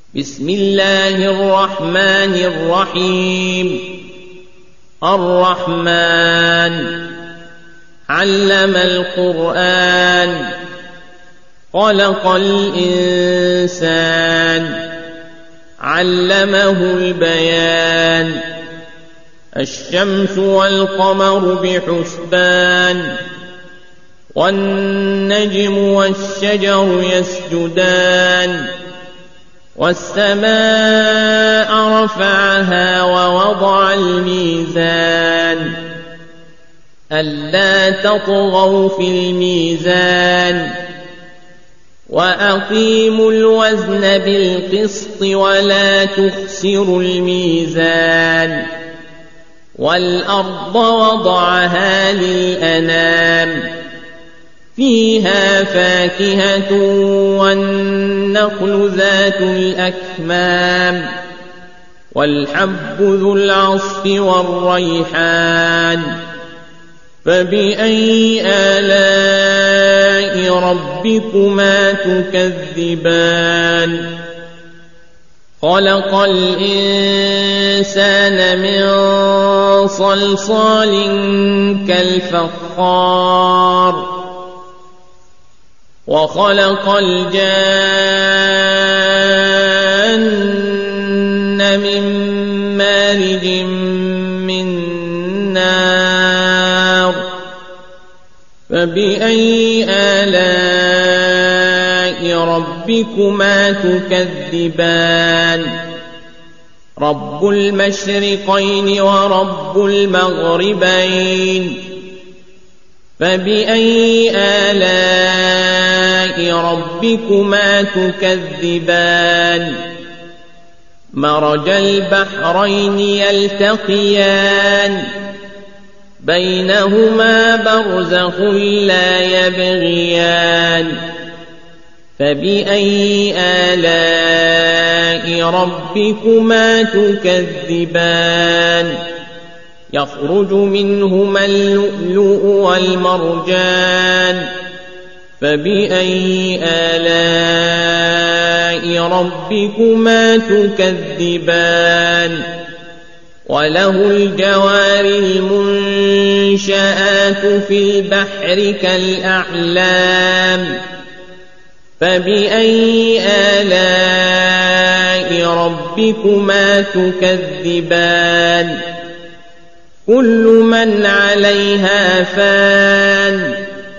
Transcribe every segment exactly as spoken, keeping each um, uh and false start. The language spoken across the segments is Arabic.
بسم الله الرحمن الرحيم الرحمن علم القرآن خلق الإنسان علمه البيان الشمس والقمر بحسبان والنجم والشجر يسجدان والسماء رفعها ووضع الميزان ألا تطغوا في الميزان وأقيموا الوزن بالقسط ولا تخسروا الميزان والأرض وضعها للأنام فيها فاكهة والنخل ذات الأكمام والحب ذو العصف والريحان فبأي آلاء ربكما تكذبان خلق الإنسان من صلصال كالفخار وخلق الجان من مارج من نار فبأي آلاء ربكما تكذبان رب المشرقين ورب المغربين فبأي آلاء ربكما تكذبان مرج البحرين يلتقيان بينهما برزخ لا يبغيان فبأي آلاء ربكما تكذبان يخرج منهما اللؤلؤ والمرجان فبأي آلاء ربكما تكذبان وله الجوار المنشآت في البحر كالأعلام فبأي آلاء ربكما تكذبان كل من عليها فان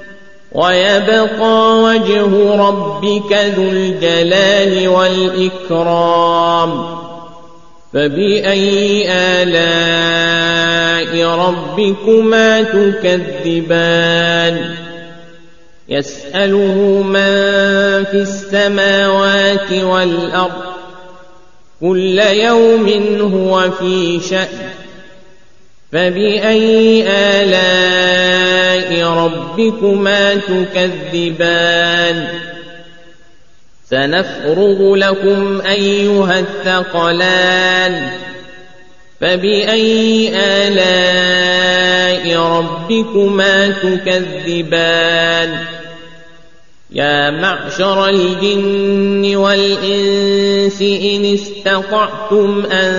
ويبقى وجه ربك ذو الجلال والإكرام فبأي آلاء ربكما تكذبان يسأله من في السماوات والأرض كل يوم هو في شأن فبأي آلاء ربكما تكذبان سنفرغ لكم أيها الثقلان فبأي آلاء ربكما تكذبان يا معشر الجن والإنس إن استطعتم أن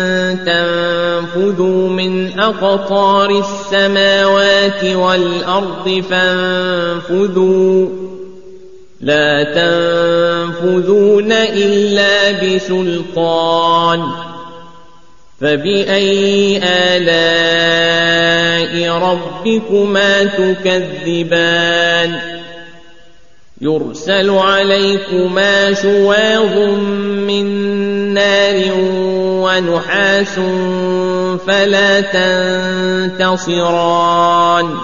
تنفذوا من أقطار السماوات والأرض فانفذوا لا تنفذون إلا بسلطان فبأي آلاء ربكما تكذبان يرسل عليكما شواظ من نار ونحاس فلا تنتصران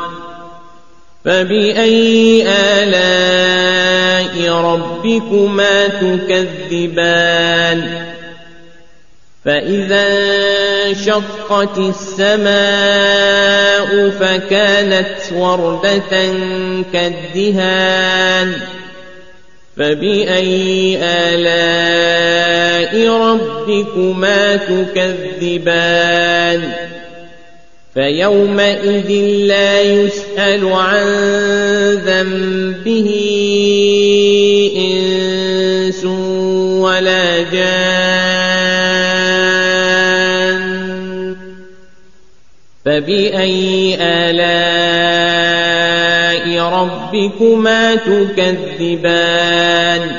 فبأي آلاء ربكما تكذبان فإذا انشقت السماء فكانت وردة كالدهان فبأي آلاء ربكما تكذبان فيومئذ لا يسأل عن ذنبه إنس ولا ولا جان فبأي آلاء ربكما تكذبان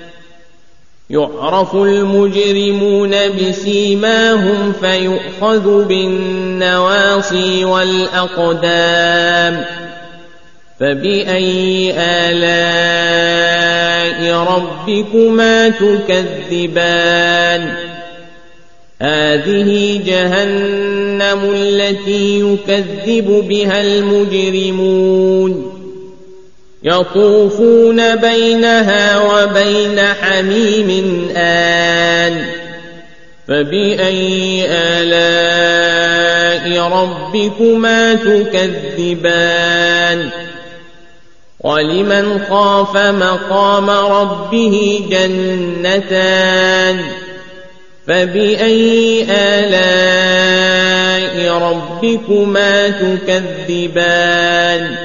يعرف المجرمون بسيماهم فيؤخذ بالنواصي والأقدام فبأي آلاء ربكما تكذبان هذه جهنم التي يكذب بها المجرمون يطوفون بينها وبين حميم آن فبأي آلاء ربكما تكذبان ولمن خاف مقام ربه جنتان فبأي آلاء ربكما تكذبان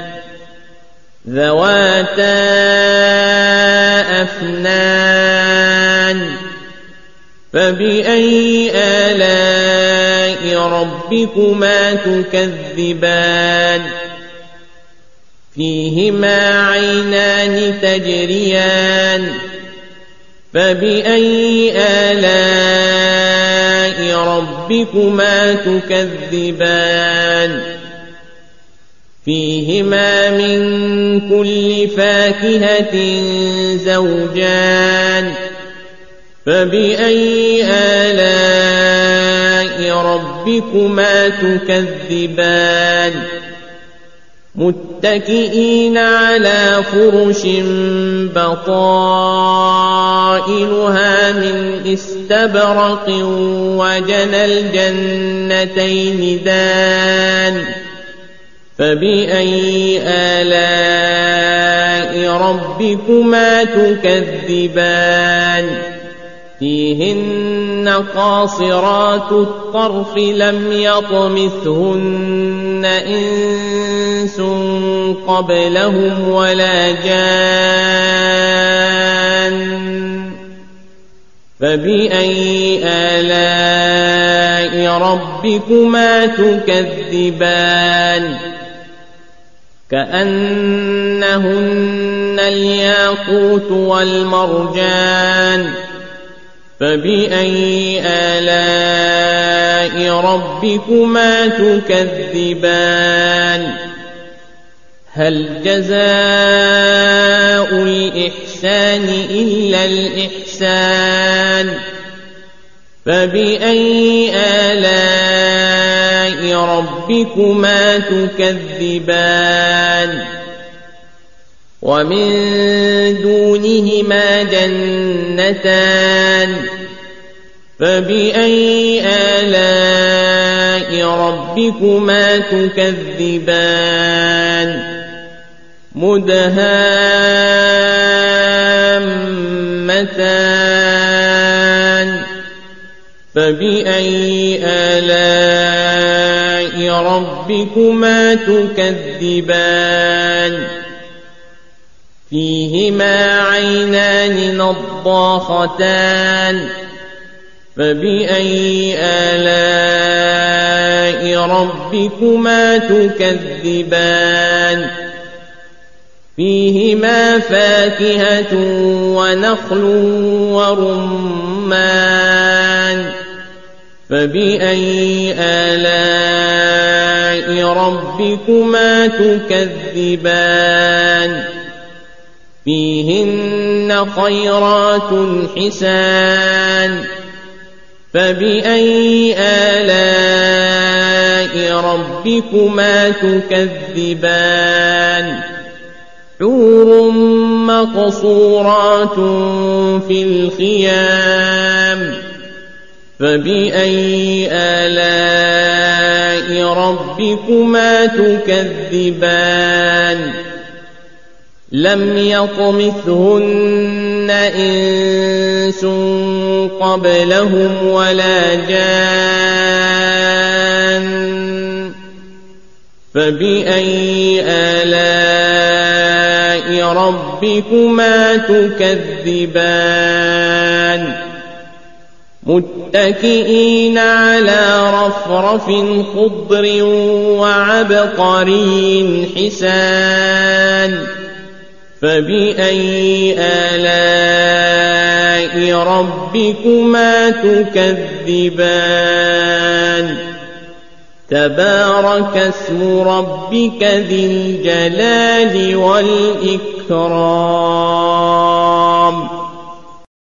ذواتا أفنان فبأي آلاء ربكما تكذبان فيهما عينان تجريان فبأي آلاء ربكما تكذبان فيهما من كل فاكهة زوجان فبأي آلاء ربكما تكذبان متكئين على فرش بطائنها من استبرق وجنى الجنتين دان فبأي آلاء ربكما تكذبان فيهن قاصرات الطرف لم يطمثهن إنس قبلهم ولا جان فبأي آلاء ربكما تكذبان كأنهن الياقوت والمرجان فبأي آلاء ربكما تكذبان هل جزاء الإحسان إلا الإحسان فبأي آلاء ربكما تكذبان ومن دونهما جنتان فبأي آلاء ربكما تكذبان مدهامتان فبأي آلاء ربكما تكذبان فيهما عينان نضاختان فبأي آلاء ربكما تكذبان فيهما فاكهة ونخل ورمان فبأي آلاء ربكما تكذبان فيهن خيرات حسان فبأي آلاء ربكما تكذبان حور مقصورات في الخيام فبأي آلاء ربكما تكذبان لم يطمثهن إنس قبلهم ولا جان فبأي آلاء ربكما تكذبان متكئين على رفرف خضر وعبقري حسان فبأي آلاء ربكما تكذبان تبارك اسم ربك ذي الجلال والإكرام